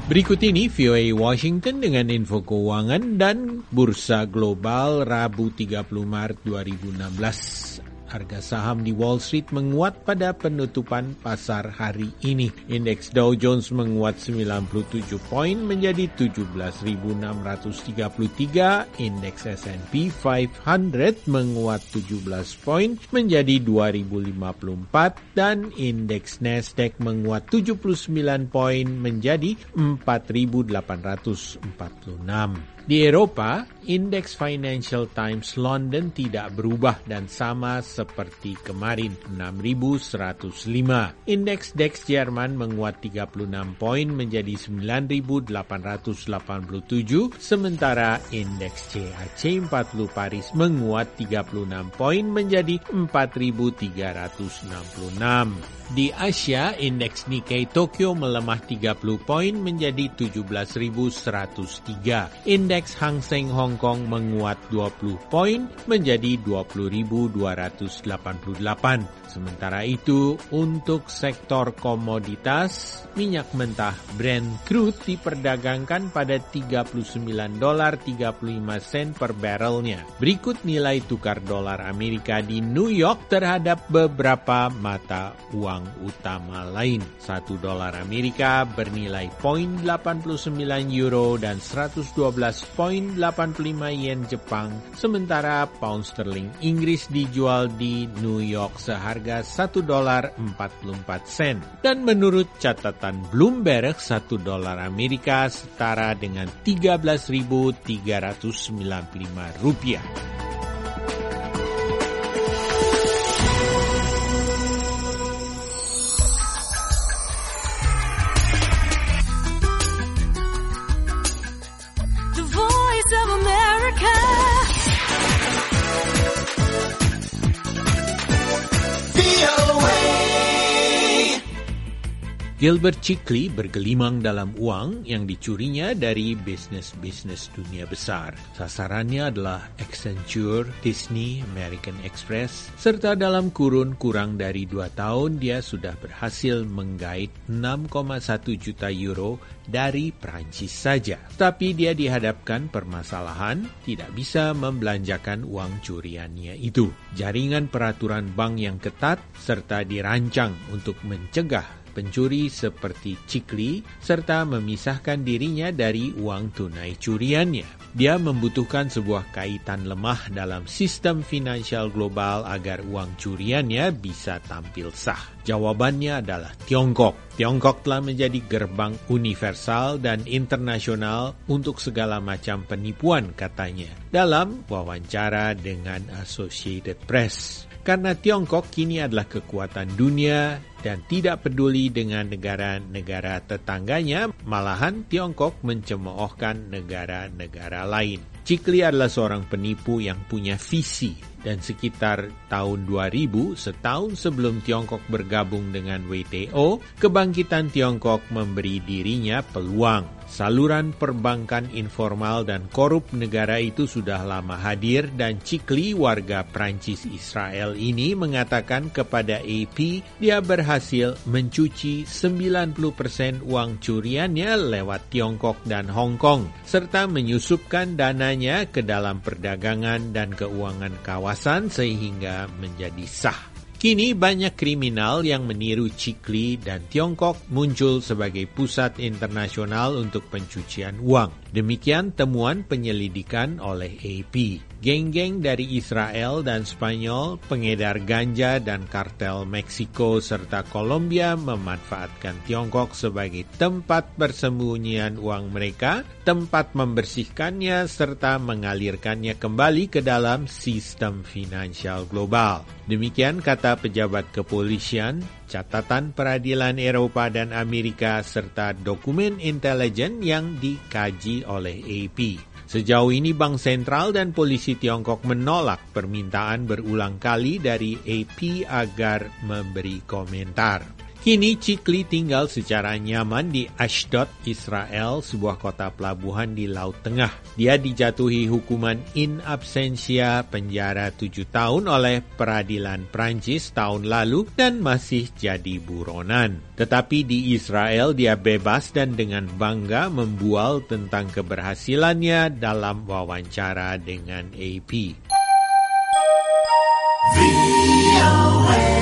Berikut ini VOA Washington dengan info keuangan dan bursa global Rabu 30 Maret 2016. Harga saham di Wall Street menguat pada penutupan pasar hari ini. Indeks Dow Jones menguat 97 poin menjadi 17.633. Indeks S&P 500 menguat 17 poin menjadi 2.054 dan indeks Nasdaq menguat 79 poin menjadi 4.846. Di Eropa, indeks Financial Times London tidak berubah dan sama seperti kemarin, 6.105. Indeks DAX Jerman menguat 36 poin menjadi 9.887, sementara indeks CAC 40 Paris menguat 36 poin menjadi 4.366. Di Asia, indeks Nikkei Tokyo melemah 30 poin menjadi 17.103. Indeks Hang Seng Hong Kong menguat 20 poin menjadi 20.288. Sementara itu, untuk sektor komoditas, minyak mentah Brent crude diperdagangkan pada $39.35 per barrelnya. Berikut nilai tukar dolar Amerika di New York terhadap beberapa mata uang utama lain. $1 Amerika bernilai 0,89 euro dan 112,85 yen Jepang, sementara pound sterling Inggris dijual di New York seharga $1.44. Dan menurut catatan Bloomberg, $1 Amerika setara dengan 13.395 rupiah. Gilbert Chickley bergelimang dalam uang yang dicurinya dari bisnis-bisnis dunia besar. Sasarannya adalah Accenture, Disney, American Express, serta dalam kurun kurang dari 2 tahun dia sudah berhasil menggait 6,1 juta euro dari Prancis saja. Tapi dia dihadapkan permasalahan tidak bisa membelanjakan uang curiannya itu. Jaringan peraturan bank yang ketat serta dirancang untuk mencegah pencuri seperti Chickley serta memisahkan dirinya dari uang tunai curiannya. Dia membutuhkan sebuah kaitan lemah dalam sistem finansial global agar uang curiannya bisa tampil sah. Jawabannya adalah Tiongkok. Tiongkok telah menjadi gerbang universal dan internasional untuk segala macam penipuan, katanya, dalam wawancara dengan Associated Press. Karena Tiongkok kini adalah kekuatan dunia dan tidak peduli dengan negara-negara tetangganya, malahan Tiongkok mencemoohkan negara-negara lain. Chickley adalah seorang penipu yang punya visi, dan sekitar tahun 2000, setahun sebelum Tiongkok bergabung dengan WTO, kebangkitan Tiongkok memberi dirinya peluang. Saluran perbankan informal dan korup negara itu sudah lama hadir dan Chickley, warga Prancis Israel ini, mengatakan kepada AP dia berhasil mencuci 90% uang curiannya lewat Tiongkok dan Hong Kong, serta menyusupkan dananya ke dalam perdagangan dan keuangan kawasan sehingga menjadi sah. Kini banyak kriminal yang meniru Chickley dan Tiongkok muncul sebagai pusat internasional untuk pencucian uang. Demikian temuan penyelidikan oleh AP. Geng-geng dari Israel dan Spanyol, pengedar ganja dan kartel Meksiko serta Kolombia memanfaatkan Tiongkok sebagai tempat persembunyian uang mereka, tempat membersihkannya serta mengalirkannya kembali ke dalam sistem finansial global. Demikian kata pejabat kepolisian, catatan peradilan Eropa dan Amerika serta dokumen intelijen yang dikaji oleh AP. Sejauh ini Bank Sentral dan polisi Tiongkok menolak permintaan berulang kali dari AP agar memberi komentar. Kini Chikli tinggal secara nyaman di Ashdod, Israel, sebuah kota pelabuhan di Laut Tengah. Dia dijatuhi hukuman in absentia penjara 7 tahun oleh peradilan Prancis tahun lalu dan masih jadi buronan. Tetapi di Israel dia bebas dan dengan bangga membual tentang keberhasilannya dalam wawancara dengan AP. VOA